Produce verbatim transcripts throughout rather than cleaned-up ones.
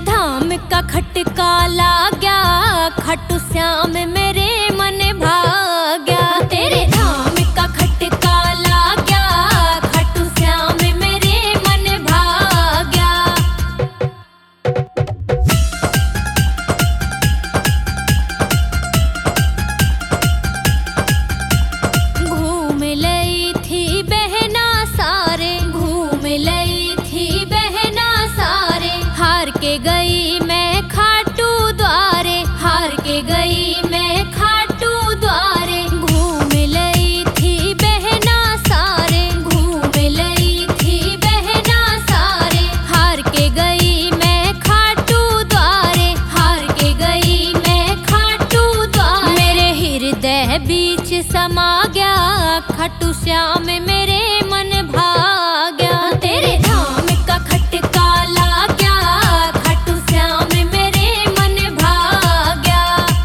धाम का खटका ला गया, खाटू श्याम मेरे मन भाग्या। तेरे धाम का खटका ला गया, खाटू श्याम मेरे मन भाग्या। घूम लई थी बहना सारे, घूम लई थी बहना सारे, हार के गई मैं खाटू द्वारे, हार के गई मैं खाटू द्वारे। घूम लई थी बहना सारे, घूम लई थी बहना सारे, हार के गई मैं खाटू द्वारे, हार के गई मैं खाटू द्वारे। मेरे हृदय बीच समा गया, खाटू श्याम मेरे मन भाग्या। तेरे धाम का खटका ला गया, खाटू श्याम मेरे मन भाग्या।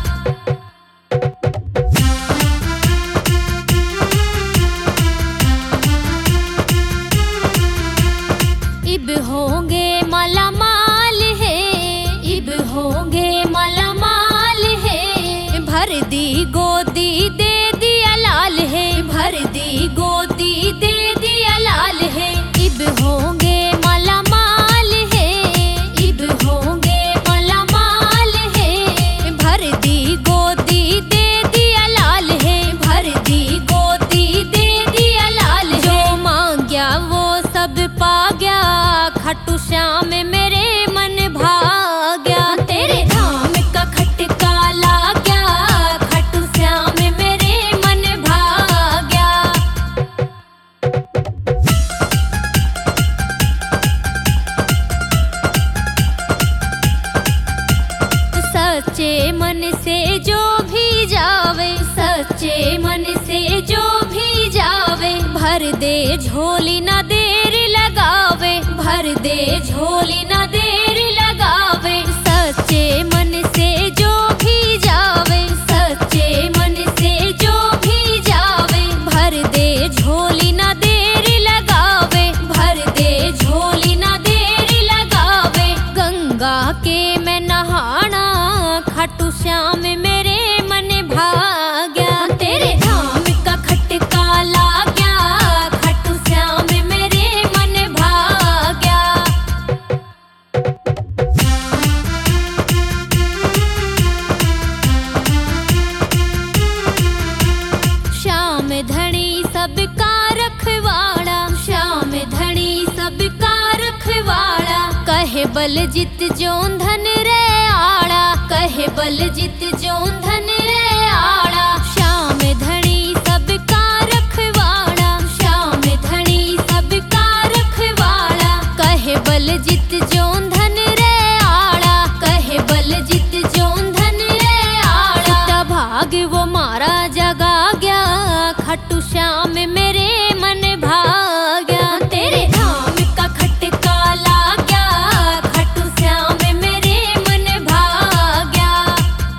इब होंगे माला माल है, इब होंगे माला माल है, भर दी गोदी दे दिया लाल है, भर दी गोदी दे दिया लाल है। इब होंगे माला माल है, इब होंगे माला माल है, भर दी गोदी दे दिया लाल है, भर दी गोदी दे दिया लाल है। जो मांग्या वो सब पा गया, खाटू श्याम मेरे मन भाग्या। तेरे धाम का खटका ला गया, खाटू श्याम मेरे मन भाग्या। सच्चे मन से जो भी जावे, सच्चे मन से जो भी जावे, भर दे झोली ना देर लगावे, भर दे झोली ना देर लगावे। सच्चे मन से जो भी जावे, सच्चे मन से जो भी जावे, भर दे झोली ना देर लगावे, भर दे झोली ना देर लगावे। गंगा के मैं नहाना, खाटू श्याम मेरे मन भाग्या। तेरे धाम का खटका ला गया, खाटू श्याम मेरे मन भाग्या। श्याम धनी सबका रखवाड़ा, श्याम धनी सबका रखवाड़ा, कहे बल जित जोन धन रे आड़ा, कहे बल जित जोन धन रे आड़ा। श्याम धनी सबका रखवाड़ा, श्याम धनी सबका रखवाड़ा, कहे बल जित जोन धन रे आड़ा, कहे बल जित जोन धन रे आड़ा। भाग वो मारा जगा गया, खाटू श्याम में